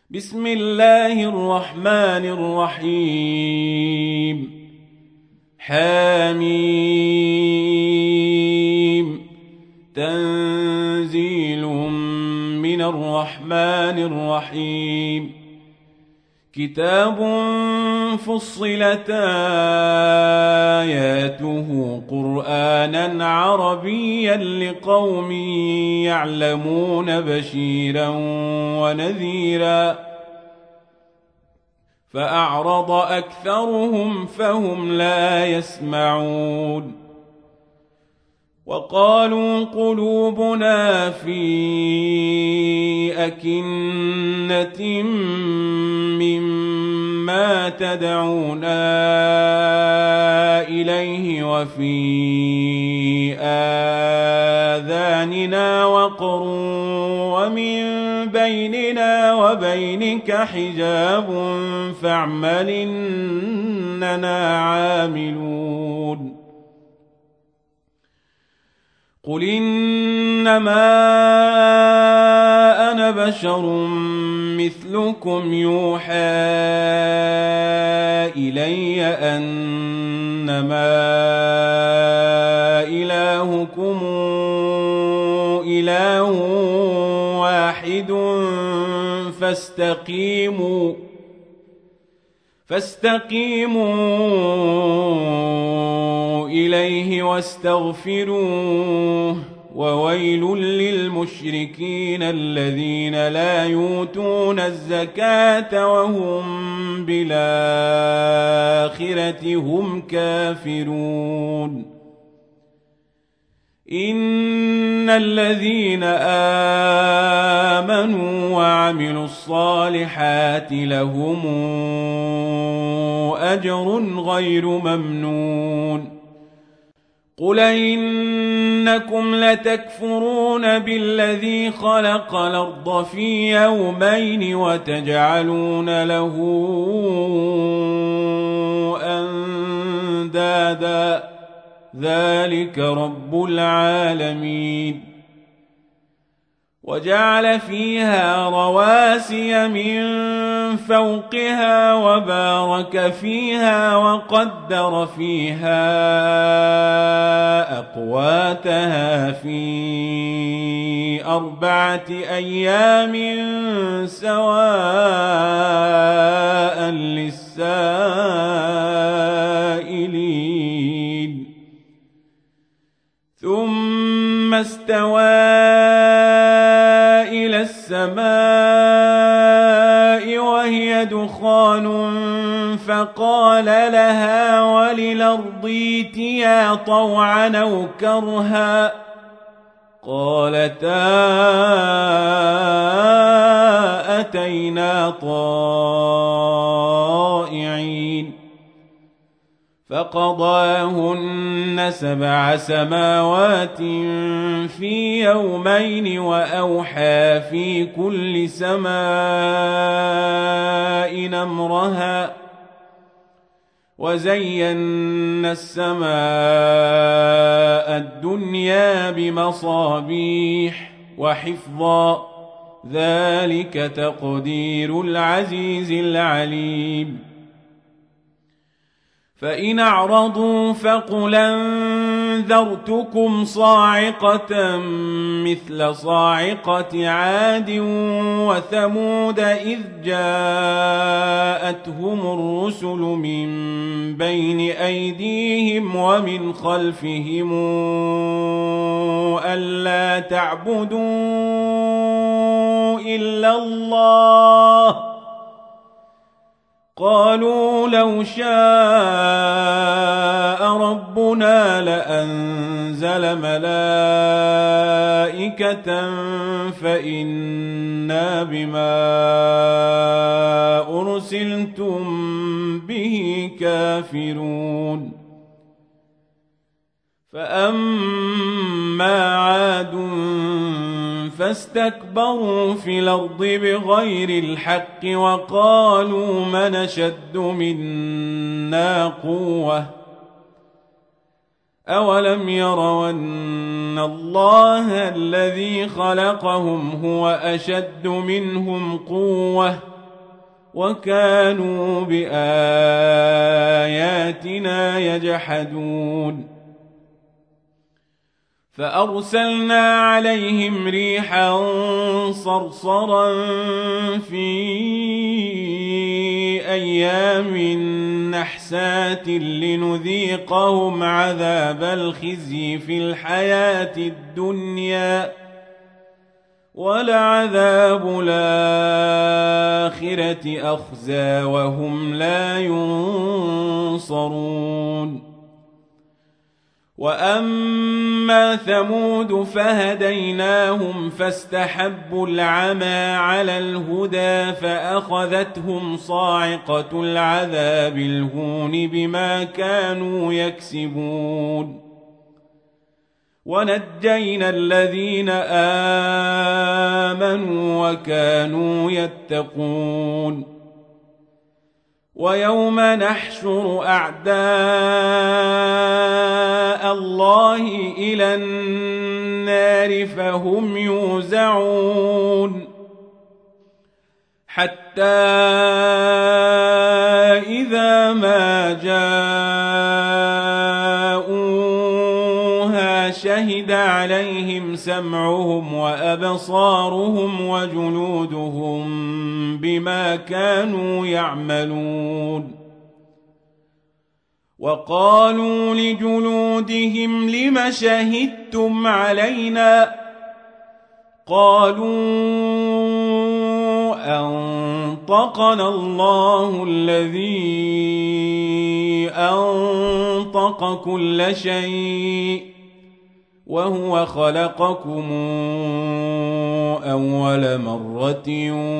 بسم الله الرحمن الرحيم حميم تنزيل من الرحمن الرحيم كتاب فصلت آياته قرآنا عربيا لقوم يعلمون بشيرا ونذيرا فأعرض أكثرهم فهم لا يسمعون وقالوا قلوبنا في أكنة مما تدعونا إليه وفي آذاننا وقر ومن بيننا وبينك حجاب فاعمل إننا عاملون قل إنما أنا بشر مثلكم يوحى إلي أنما إلهكم إله واحد فاستقيموا إليه واستغفروه وويل للمشركين الذين لا يؤتون الزكاة وهم بالآخرة هم كافرون إن الذين آمنوا وعملوا الصالحات لهم أجر غير ممنون قل إنكم لتكفرون بالذي خلق الأرض في يومين وتجعلون له أندادا ذلك رب العالمين وجعل فيها رواسي من فوقها وبارك فيها وقدر فيها أقواتها في 4 أيام سواء للسائلين ثم استوى إلى السماء وهي دخان فقال لها وللأرض ائتيا طوعا أو كرها قالتا أتينا طائعين فقضاهن 7 سماوات في يومين وأوحى في كل سماء أمرها وزينا السماء الدنيا بمصابيح وحفظا ذلك تقدير العزيز العليم فإن أعرضوا فقل أنذرتكم صاعقة مثل صاعقة عاد وثمود إذ جاءتهم الرسل من بين أيديهم ومن خلفهم ألا تعبدوا إلا الله قالوا لو شاء ربنا لأنزل ملائكة فإنا بما أرسلتم به كافرون فأما عاد فاستكبروا في الأرض بغير الحق وقالوا من أشد منا قوة أولم يروا أن الله الذي خلقهم هو أشد منهم قوة وكانوا بآياتنا يجحدون فأرسلنا عليهم ريحا صرصرا في أيام نحسات لنذيقهم عذاب الخزي في الحياة الدنيا ولعذاب الآخرة أخزى وهم لا ينصرون وأما ثمود فهديناهم فاستحبوا العمى على الهدى فأخذتهم صاعقة العذاب الهون بما كانوا يكسبون ونجينا الذين آمنوا وكانوا يتقون ويوم نحشر أعداء الله إلى النار فهم يوزعون حتى إذا ما جاءوها شهد عليهم سمعهم وأبصارهم وجلودهم بما كانوا يعملون وقالوا لجلودهم لم شهدتم علينا قالوا أنطقنا الله الذي أنطق كل شيء وهو خلقكم أول مرة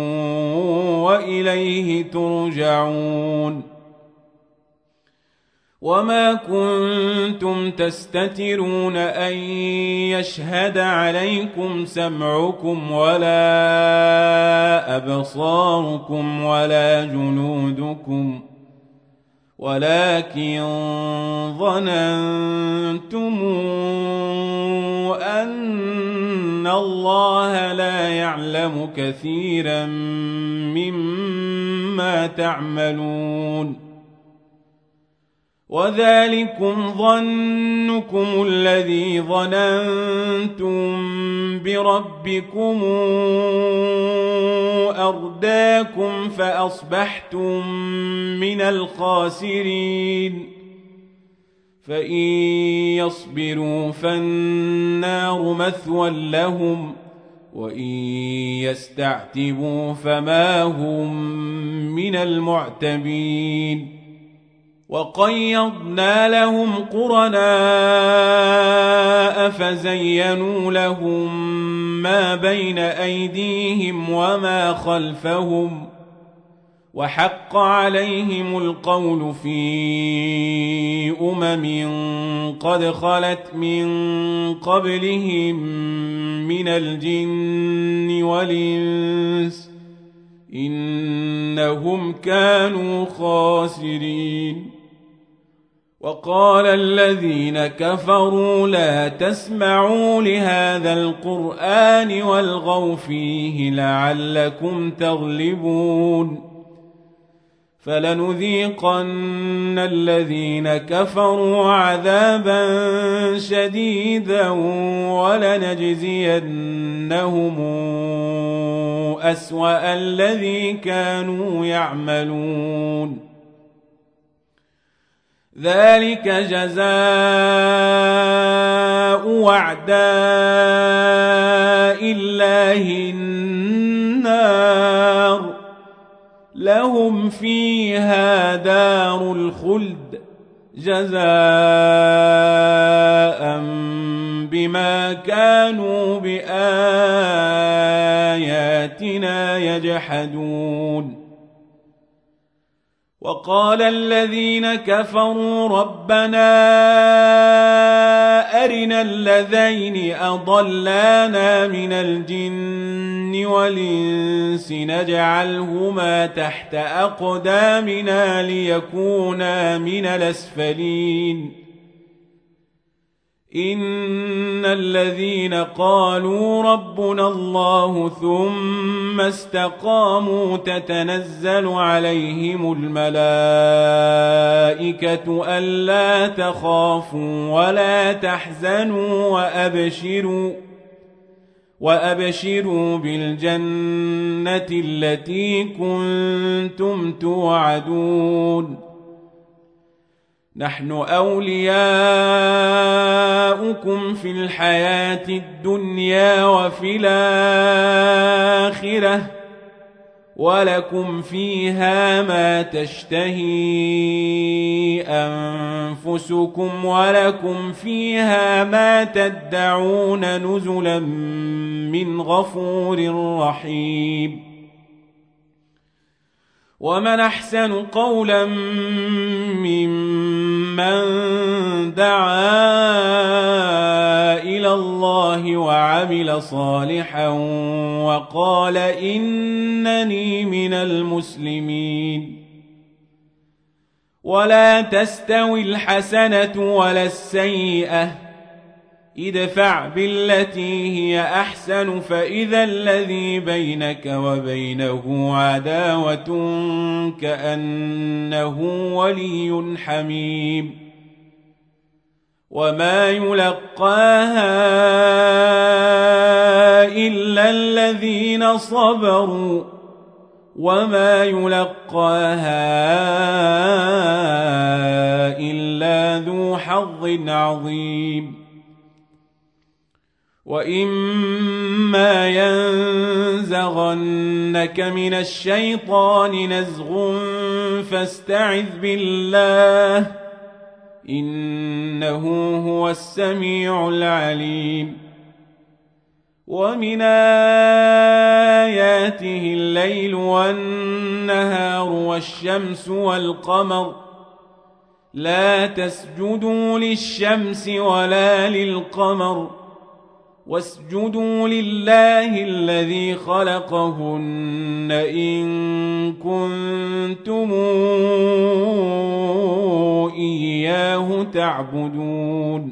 وإليه ترجعون وما كنتم تستترون أن يشهد عليكم سمعكم ولا أبصاركم ولا جلودكم ولكن ظننتم أن الله لا يعلم كثيرا مما تعملون وذلكم ظنكم الذي ظننتم بربكم أرداكم فأصبحتم من الخاسرين فإن يصبروا فالنار مثوى لهم وإن يستعتبوا فما هم من المعتبين وقيضنا لهم قرناء فزينوا لهم ما بين أيديهم وما خلفهم وحق عليهم القول في قد خلت من قبلهم من الجن والإنس إنهم كانوا خاسرين وقال الذين كفروا لا تسمعوا لهذا القرآن والغوا فيه لعلكم تغلبون فلنذيقن الذين كفروا عذابا شديدا ولنجزينهم أسوأ الذي كانوا يعملون ذلك جزاء أعداء الله النار لهم فيها دار الخلد جزاء بما كانوا بآياتنا يجحدون وقال الذين كفروا ربنا أرنا الذين أضلانا من الجن والإنس نجعلهما تحت أقدامنا ليكونا من الأسفلين إن الذين قالوا ربنا الله ثم استقاموا تتنزل عليهم الملائكة ألا تخافوا ولا تحزنوا وأبشروا بالجنة التي كنتم توعدون نحن أولياؤكم في الحياة الدنيا وفي الآخرة ولكم فيها ما تشتهي أنفسكم ولكم فيها ما تدعون نزلا من غفور رحيم ومن أحسن قولا ممن دعا إلى الله وعمل صالحا وقال إنني من المسلمين ولا تستوي الحسنة ولا السيئة ادفع بالتي هي أحسن فإذا الذي بينك وبينه عداوة كأنه ولي حميم وما يلقاها إلا الذين صبروا وما يلقاها إلا ذو حظ عظيم وإما ينزغنك من الشيطان نزغ فاستعذ بالله إنه هو السميع العليم ومن آياته الليل والنهار والشمس والقمر لا تسجدوا للشمس ولا للقمر واسجدوا لله الذي خلقهن إن كنتم إياه تعبدون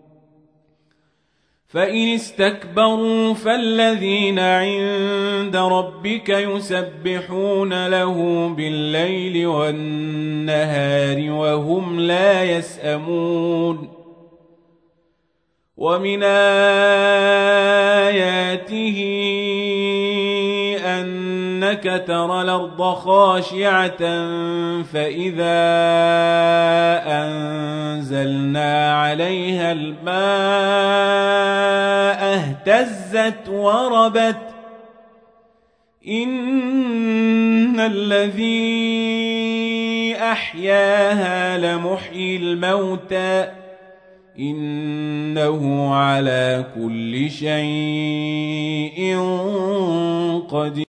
فإن استكبروا فالذين عند ربك يسبحون له بالليل والنهار وهم لا يسأمون ومن آياته أنك ترى الأرض خاشعة فإذا أنزلنا عليها الماء اهتزت وربت إن الذي أحياها لمحيي الموتى إنه على كل شيء قدير